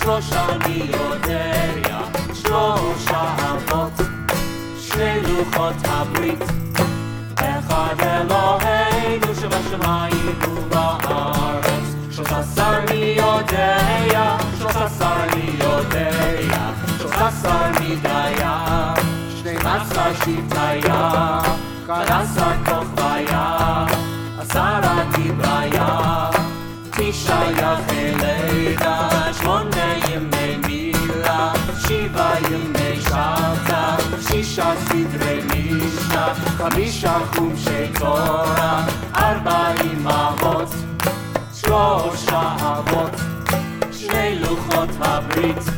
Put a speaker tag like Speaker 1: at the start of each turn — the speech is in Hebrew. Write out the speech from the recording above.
Speaker 1: שלוש אני יודע, שלושה אבות, שני לוחות הברית, אחד אלוהינו שבשמיים ובארץ. 13 אני יודע, 13 אני יודע, 13 מדיה, 12 שבטיה, 11 כוכביה, 10 דבריה, 9 יחלדה, 8 ימי מילה, 7 ימי שבתא, 6 סדרי משנה, 5 חומשי תורה, 4 אמהות, 3 אבות, 2 לוחות הברית.